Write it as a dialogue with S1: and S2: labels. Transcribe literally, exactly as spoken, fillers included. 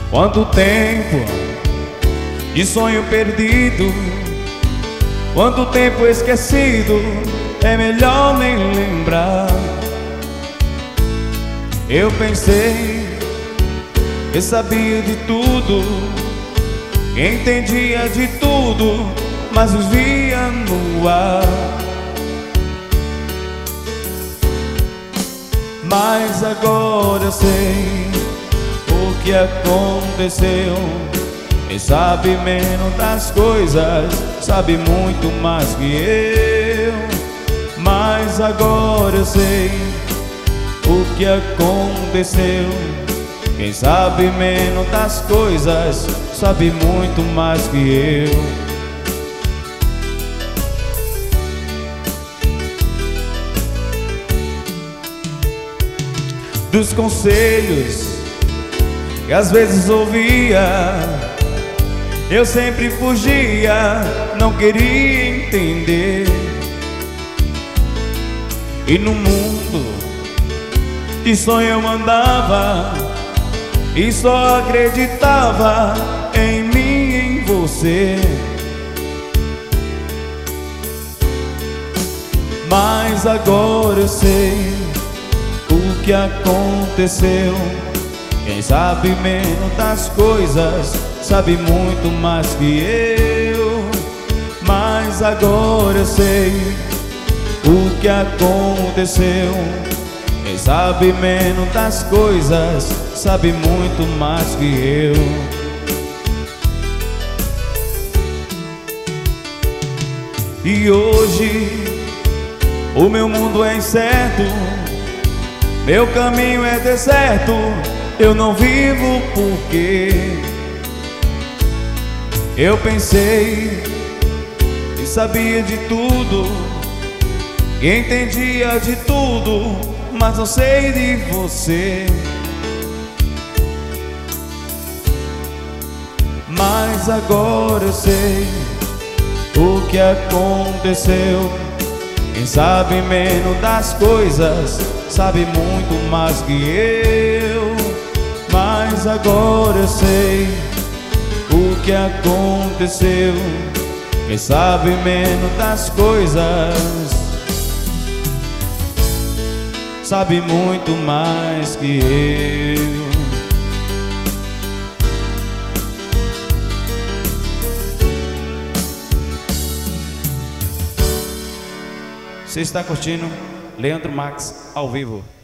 S1: Quanto tempo de sonho perdido, quanto tempo esquecido, é melhor nem lembrar. Eu pensei que sabia de tudo, que entendia de tudo, mas vivia no ar. Mas agora eu sei o que aconteceu. Quem sabe menos das coisas sabe muito mais que eu. Mas agora eu sei o que aconteceu. Quem sabe menos das coisas sabe muito mais que eu. Dos conselhos que às vezes ouvia, eu sempre fugia, não queria entender. E no mundo de sonho eu andava e só acreditava em mim e em você. Mas agora eu sei o que aconteceu. Quem sabe menos das coisas sabe muito mais que eu. Mas agora eu sei o que aconteceu. Quem sabe menos das coisas sabe muito mais que eu. E hoje o meu mundo é incerto, meu caminho é deserto, eu não vivo porque eu pensei que sabia de tudo, que entendia de tudo, mas não sei de você. Mas agora eu sei o que aconteceu. Quem sabe menos das coisas sabe muito mais que eu. Mas agora eu sei o que aconteceu. Quem sabe menos das coisas sabe muito mais que eu. Você está curtindo Leandro Max ao vivo.